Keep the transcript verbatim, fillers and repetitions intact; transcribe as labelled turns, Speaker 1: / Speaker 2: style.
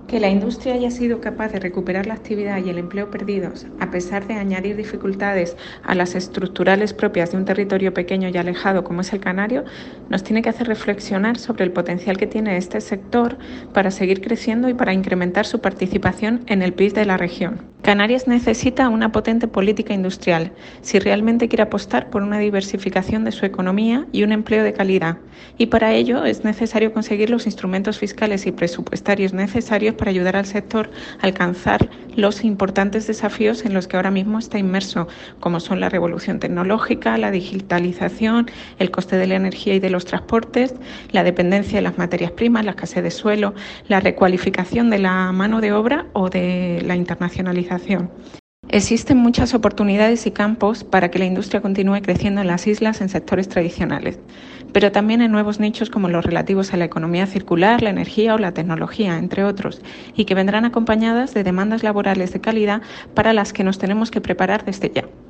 Speaker 1: Que la industria haya sido capaz de recuperar la actividad y el empleo perdidos, a pesar de añadir dificultades a las estructurales propias de un territorio pequeño y alejado como es el canario, nos tiene que hacer reflexionar sobre el potencial que tiene este sector para seguir creciendo y para incrementar su participación en el P I B de la región. Canarias necesita una potente política industrial si realmente quiere apostar por una diversificación de su economía y un empleo de calidad, y para ello es necesario conseguir los instrumentos fiscales y presupuestarios necesarios para ayudar al sector a alcanzar los importantes desafíos en los que ahora mismo está inmerso, como son la revolución tecnológica, la digitalización, el coste de la energía y de los transportes, la dependencia de las materias primas, la escasez de suelo, la recualificación de la mano de obra o de la internacionalización. Existen muchas oportunidades y campos para que la industria continúe creciendo en las islas en sectores tradicionales, pero también en nuevos nichos como los relativos a la economía circular, la energía o la tecnología, entre otros, y que vendrán acompañadas de demandas laborales de calidad para las que nos tenemos que preparar desde ya.